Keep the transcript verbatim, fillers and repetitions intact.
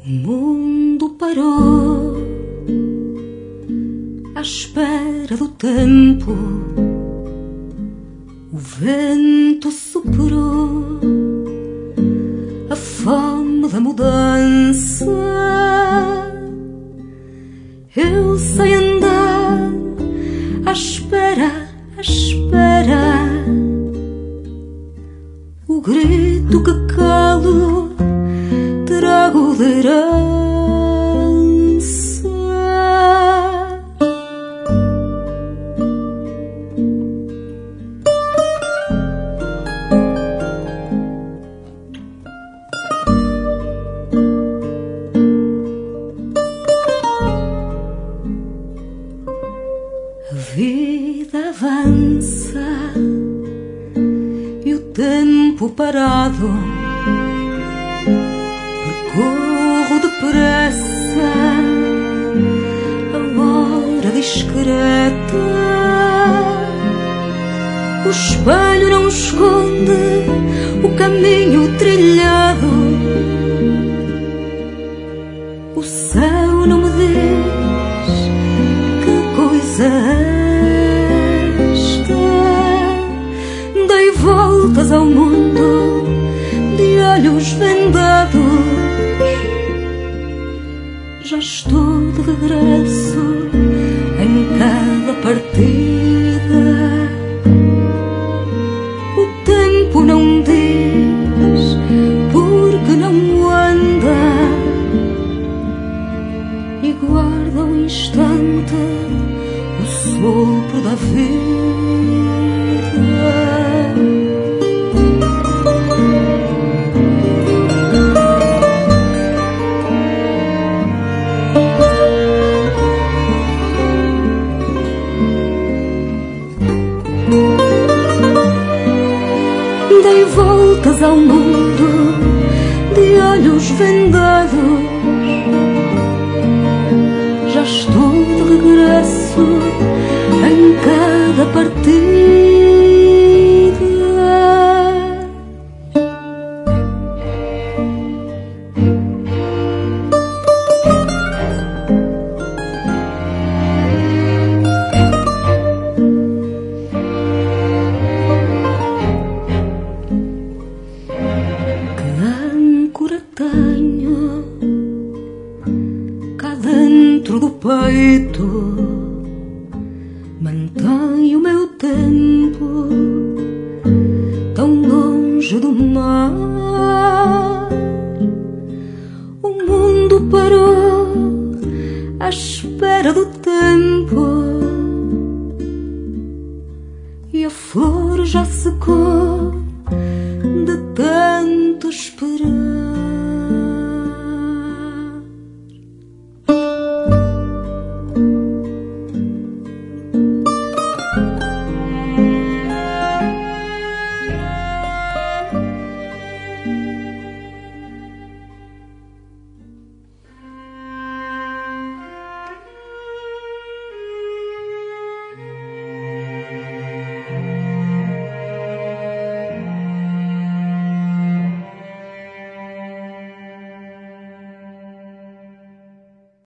O mundo parou à espera do tempo. O vento soprou a fome da mudança. Eu sei andar à espera, à espera. O grito que calo trago de herança. A vida avança e o tempo parado. Percorro depressa a hora discreta. O espelho não esconde o caminho trilhado. O céu não me diz que coisa é esta. Dei voltas ao mundo de olhos vendados. Já estou de regresso em cada partida. O tempo não diz porque não anda e guarda um instante o sopro da vida. Dei voltas ao mundo de olhos vendados. Já estou de regresso em cada partida. Tenho cá dentro do peito, mantenho o meu tempo tão longe do mar. O mundo parou à espera do